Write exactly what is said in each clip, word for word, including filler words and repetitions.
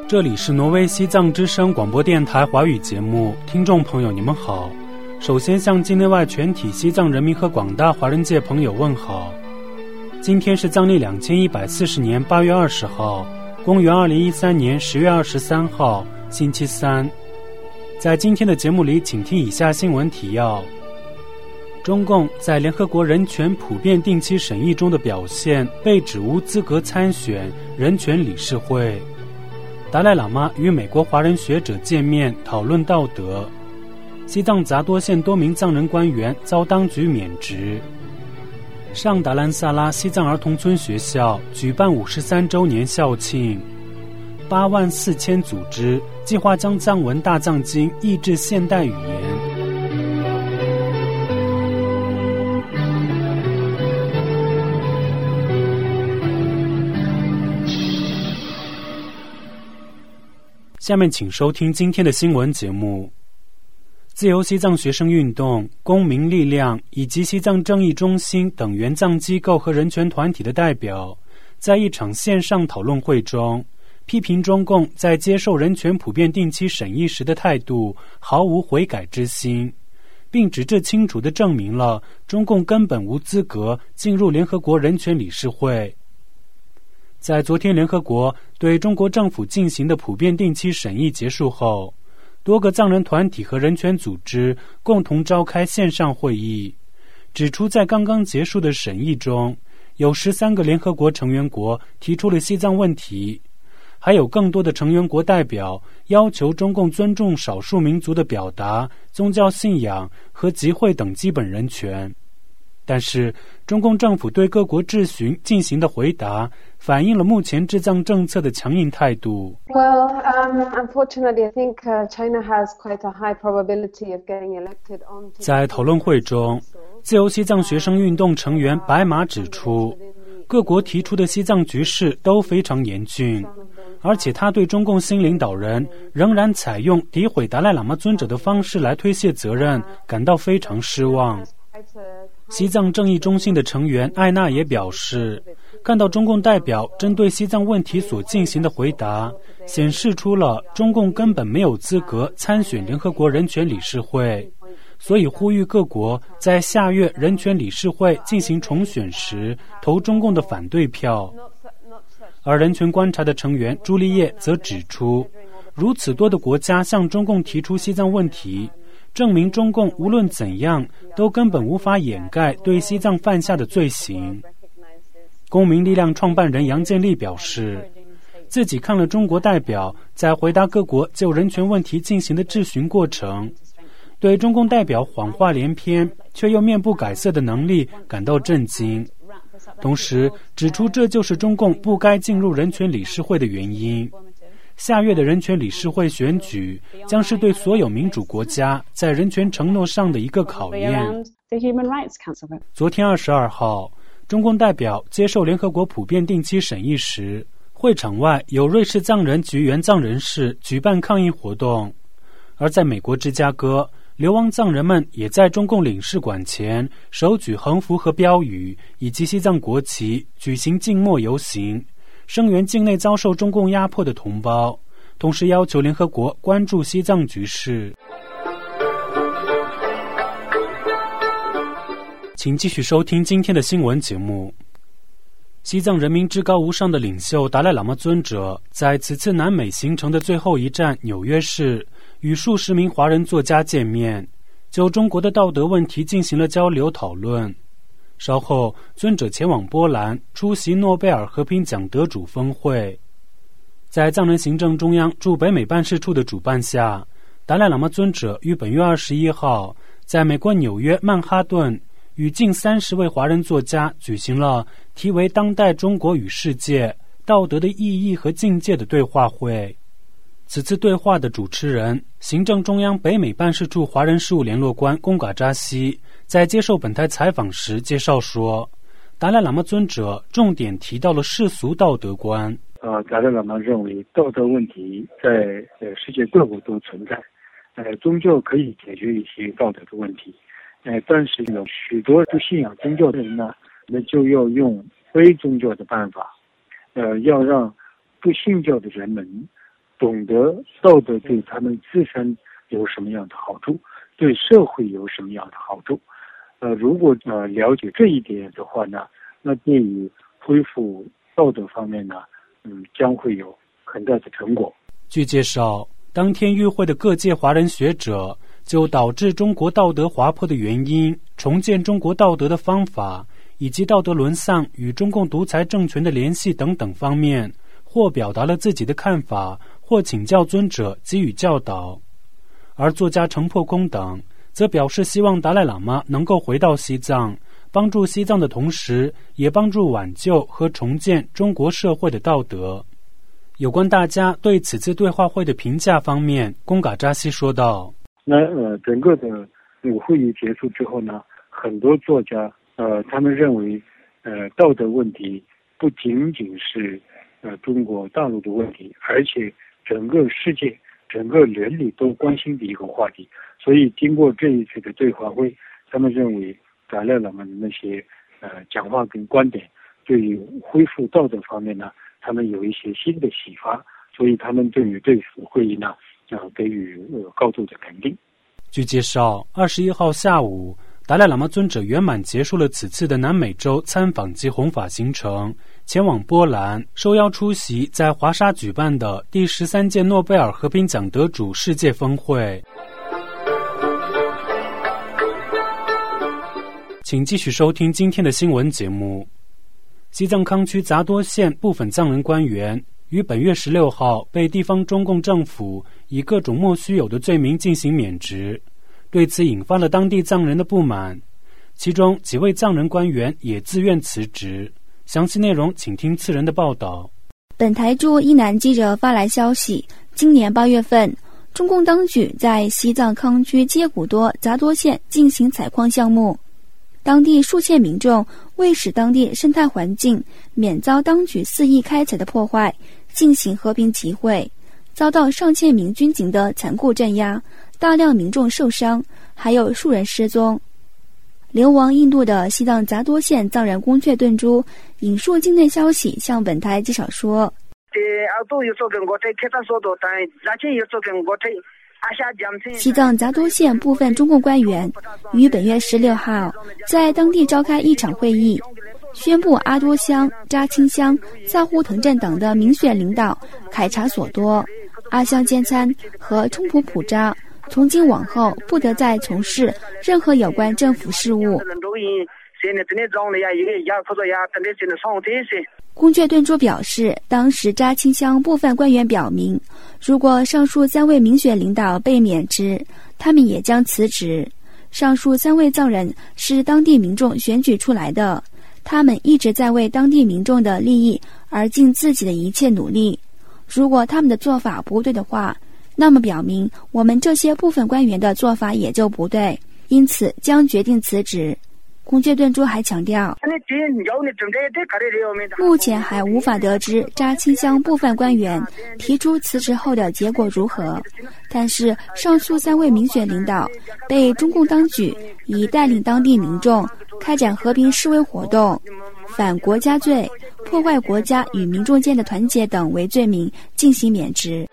这里是挪威西藏之声广播电台华语节目，听众朋友你们好。首先向境内外全体西藏人民和广大华人界朋友问好。今天是藏历两千一百四十年八月二十号，公元二零一三年十月二十三号，星期三。在今天的节目里，请听以下新闻提要：中共在联合国人权普遍定期审议中的表现被指无资格参选人权理事会。达赖喇嘛与美国华人学者见面讨论道德。西藏杂多县多名藏人官员遭当局免职。上达兰萨拉西藏儿童村学校举办五十三周年校庆。八万四千组织计划将藏文大藏经译至现代语言。下面请收听今天的新闻节目。自由西藏学生运动、公民力量以及西藏正义中心等援藏机构和人权团体的代表，在一场线上讨论会中，批评中共在接受人权普遍定期审议时的态度毫无悔改之心，并指这清楚地证明了中共根本无资格进入联合国人权理事会。在昨天联合国对中国政府进行的普遍定期审议结束后，多个藏人团体和人权组织共同召开线上会议，指出在刚刚结束的审议中，有十三个联合国成员国提出了西藏问题，还有更多的成员国代表要求中共尊重少数民族的表达、宗教信仰和集会等基本人权。但是中共政府对各国质询进行的回答反映了目前治藏政策的强硬态度。 Well, um, unfortunately, I think uh, China has quite a high probability of getting elected on. 在讨论会中，自由西藏学生运动成员白马指出，各国提出的西藏局势都非常严峻，而且他对中共新领导人仍然采用诋毁达赖喇嘛尊者的方式来推卸责任感到非常失望。西藏正义中心的成员艾娜也表示，看到中共代表针对西藏问题所进行的回答，显示出了中共根本没有资格参选联合国人权理事会，所以呼吁各国在下月人权理事会进行重选时投中共的反对票。而人权观察的成员朱丽叶则指出，如此多的国家向中共提出西藏问题，证明中共无论怎样都根本无法掩盖对西藏犯下的罪行。公民力量创办人杨建立表示，自己看了中国代表在回答各国就人权问题进行的质询过程，对中共代表谎话连篇却又面不改色的能力感到震惊，同时指出这就是中共不该进入人权理事会的原因。下月的人权理事会选举将是对所有民主国家在人权承诺上的一个考验。昨天二十二号，中共代表接受联合国普遍定期审议时，会场外有瑞士藏人及援藏人士举办抗议活动，而在美国芝加哥，流亡藏人们也在中共领事馆前手举横幅和标语以及西藏国旗举行静默游行，声援境内遭受中共压迫的同胞，同时要求联合国关注西藏局势。请继续收听今天的新闻节目。西藏人民至高无上的领袖达赖喇嘛尊者在此次南美行程的最后一站纽约市与数十名华人作家见面，就中国的道德问题进行了交流讨论。稍后，尊者前往波兰出席诺贝尔和平奖得主峰会。在藏人行政中央驻北美办事处的主办下，达赖喇嘛尊者于本月二十一号在美国纽约曼哈顿与近三十位华人作家举行了题为《当代中国与世界：道德的意义和境界》的对话会。此次对话的主持人，行政中央北美办事处华人事务联络官贡嘎扎西在接受本台采访时介绍说，达赖喇嘛尊者重点提到了世俗道德观。 呃，达赖喇嘛认为道德问题在呃世界各国都存在，呃，宗教可以解决一些道德的问题，呃，但是有许多不信仰宗教的人呢，那就要用非宗教的办法，呃，要让不信教的人们懂得道德对他们自身有什么样的好处，对社会有什么样的好处。呃，如果呃了解这一点的话呢，那对于恢复道德方面呢，嗯，将会有很大的成果。 据介绍，当天与会的各界华人学者就导致中国道德滑坡的原因、重建中国道德的方法，以及道德沦丧与中共独裁政权的联系等等方面，或表达了自己的看法，或请教尊者给予教导。而作家程破空等则表示，希望达赖喇嘛能够回到西藏，帮助西藏的同时，也帮助挽救和重建中国社会的道德。有关大家对此次对话会的评价方面，贡嘎扎西说道： 那呃，整个的那个会议结束之后呢，很多作家呃，他们认为，呃，道德问题不仅仅是呃中国大陆的问题，而且整个世界、整个人类都关心的一个话题。所以，经过这一次的对话会，他们认为达赖喇嘛的那些呃讲话跟观点，对于恢复道德方面呢，他们有一些新的启发。所以，他们对于这次会议呢，呃，给予呃高度的肯定。 据介绍，二十一号下午，达赖喇嘛尊者圆满结束了此次的南美洲参访及弘法行程，前往波兰，受邀出席在华沙举办的第十三届诺贝尔和平奖得主世界峰会。请继续收听今天的新闻节目。西藏康区杂多县部分藏人官员于本月十六号被地方中共政府以各种莫须有的罪名进行免职，对此引发了当地藏人的不满，其中几位藏人官员也自愿辞职。详细内容请听次人的报道。 本台驻伊南记者发来消息，今年八月份，中共当局在西藏康区接骨多杂多县进行采矿项目，当地数千民众为使当地生态环境免遭当局肆意开采的破坏，进行和平集会，遭到上千名军警的残酷镇压，大量民众受伤，还有数人失踪。流亡印度的西藏杂多县藏人宫阙顿珠引述境内消息向本台介绍说，西藏杂多县部分中共官员于本月十六号在当地召开一场会议，宣布阿多乡、扎青乡、萨呼腾镇等的民选领导凯查索多、阿香坚参和冲普普扎从今往后不得再从事任何有关政府事务。宫阙顿珠表示，当时扎青乡部分官员表明，如果上述三位民选领导被免职，他们也将辞职。上述三位藏人是当地民众选举出来的，他们一直在为当地民众的利益而尽自己的一切努力。如果他们的做法不对的话，那么表明我们这些部分官员的做法也就不对，因此将决定辞职。宫阙顿珠还强调，目前还无法得知扎青乡部分官员提出辞职后的结果如何，但是上述三位民选领导被中共当局以带领当地民众开展和平示威活动、反国家罪、破坏国家与民众间的团结等为罪名进行免职。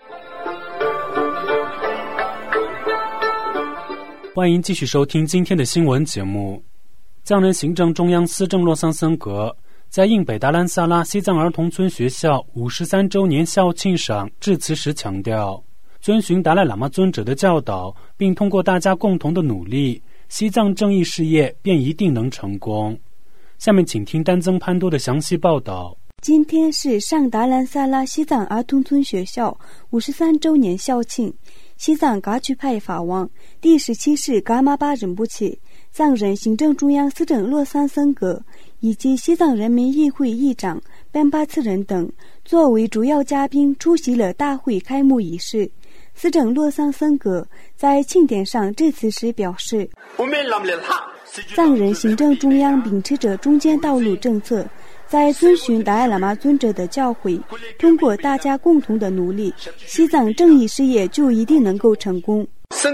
欢迎继续收听今天的新闻节目。藏人行政中央司政洛桑森格在应北达兰萨拉西藏儿童村学校五十三周年校庆上致辞时强调，遵循达赖喇嘛尊者的教导，并通过大家共同的努力，西藏正义事业便一定能成功。下面请听丹增潘多的详细报道。 今天是上达兰萨拉西藏儿童村学校五十三周年校庆，西藏噶举派法王第十七世噶玛巴仁波切、藏人行政中央司政洛桑森格以及西藏人民议会议长班巴次仁等作为主要嘉宾出席了大会开幕仪式。司政洛桑森格在庆典上致辞时表示，藏人行政中央秉持着中间道路政策，在遵循达赖喇嘛尊者的教诲，通过大家共同的努力，西藏正义事业就一定能够成功。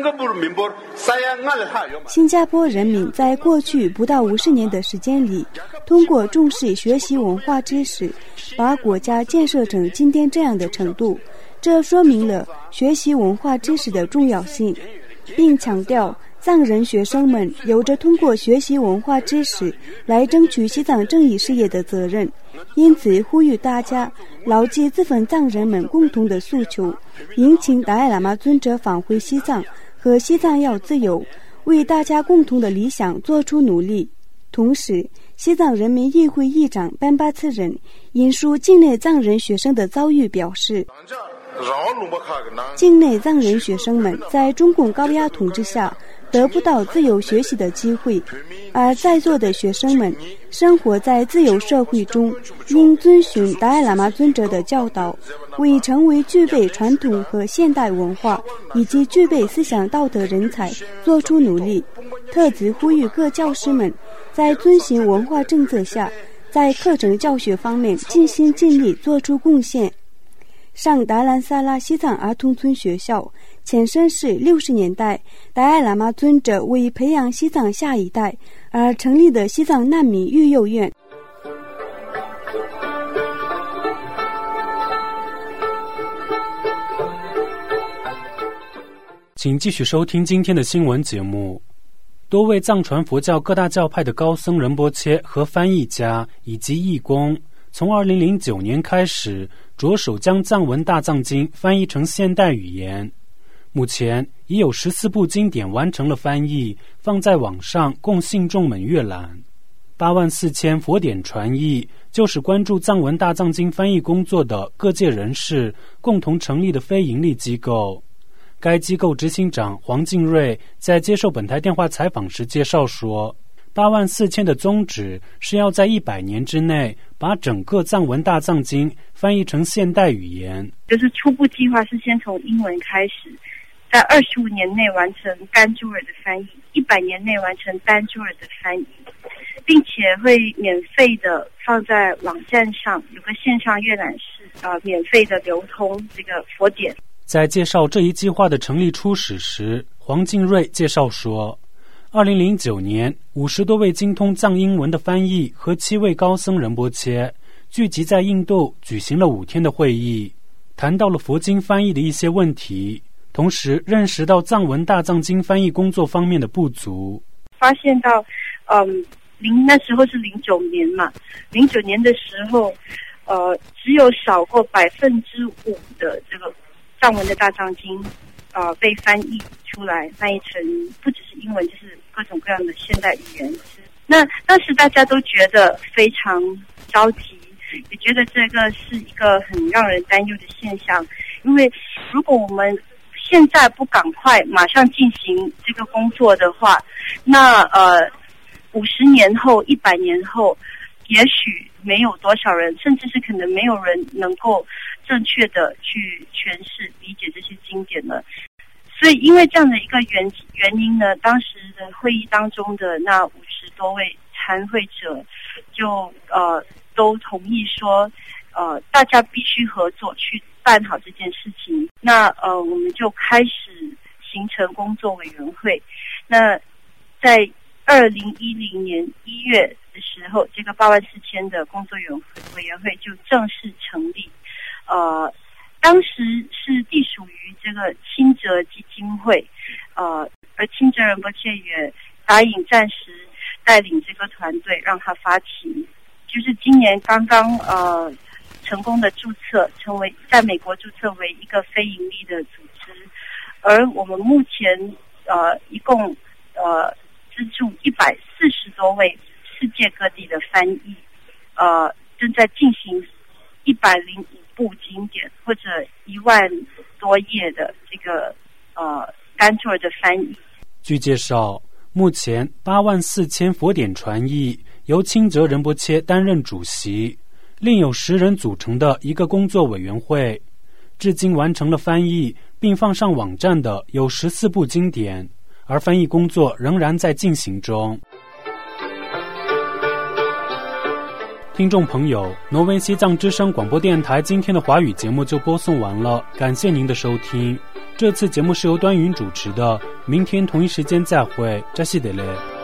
新加坡人民在过去不到五十年的时间里，通过重视学习文化知识，把国家建设成今天这样的程度， 这说明了学习文化知识的重要性，并强调藏人学生们有着通过学习文化知识来争取西藏正义事业的责任，因此呼吁大家牢记自焚藏人们共同的诉求，迎请达赖喇嘛尊者返回西藏和西藏要自由，为大家共同的理想做出努力。同时，西藏人民议会议长班巴次仁引述境内藏人学生的遭遇表示，境内藏人学生们在中共高压统治下得不到自由学习的机会，而在座的学生们生活在自由社会中，应遵循达赖喇嘛尊者的教导，为成为具备传统和现代文化以及具备思想道德人才做出努力。特此呼吁各教师们在遵循文化政策下，在课程教学方面尽心尽力做出贡献。上达兰萨拉西藏儿童村学校前身是六十年代达赖喇嘛尊者为培养西藏下一代而成立的西藏难民育幼院。 请继续收听今天的新闻节目。多位藏传佛教各大教派的高僧仁波切和翻译家以及义工，从二零零九年开始着手将藏文大藏经翻译成现代语言。目前已有十四部经典完成了翻译，放在网上供信众们阅览。八万四千佛典传译就是关注藏文大藏经翻译工作的各界人士共同成立的非营利机构。该机构执行长黄敬瑞在接受本台电话采访时介绍说，八万四千的宗旨是要在一百年之内把整个藏文大藏经翻译成现代语言。 就是初步计划是先从英文开始，在二十五年内完成甘珠尔的翻译，一百年内完成丹珠尔的翻译，并且会免费的放在网站上，有个线上阅览室，啊、呃，免费的流通这个佛典。 在介绍这一计划的成立初始时，黄敬瑞介绍说，二零零九年五十多位精通藏英文的翻译和七位高僧仁波切聚集在印度举行了五天的会议，谈到了佛经翻译的一些问题，同时认识到藏文大藏经翻译工作方面的不足。 发现到嗯，零那时候是零九年嘛，零九年的时候呃，只有少过百分之五的这个藏文的大藏经呃，被翻译出来，翻译成不只是英文，就是各种各样的现代语言。那当时大家都觉得非常着急，也觉得这个是一个很让人担忧的现象，因为如果我们现在不赶快马上进行这个工作的话，那呃五十年后、一百年后，也许没有多少人，甚至是可能没有人能够正确的去诠释、理解这些经典了。所以，因为这样的一个原原因呢，当时的会议当中的那五十多位参会者就呃都同意说，呃，大家必须合作去办好这件事情。那呃，我们就开始形成工作委员会。那在二零一零年一月的时候，这个八万四千的工作委员会就正式成立。呃，当时是隶属于这个清哲基金会，呃，而清哲仁波切也答应暂时带领这个团队，让他发起。就是今年刚刚呃成功的注册，成为在美国注册为一个非营利的组织，而我们目前呃一共呃资助一百四十多位世界各地的翻译，呃正在进行一百零五部经典或者一万多页的这个呃甘珠尔的翻译。 据介绍，目前八万四千佛典传译由清哲仁波切担任主席，另有十人组成的一个工作委员会。至今完成了翻译并放上网站的有十四部经典，而翻译工作仍然在进行中。听众朋友，挪威西藏之声广播电台今天的华语节目就播送完了，感谢您的收听。这次节目是由端云主持的，明天同一时间再会，扎西德勒。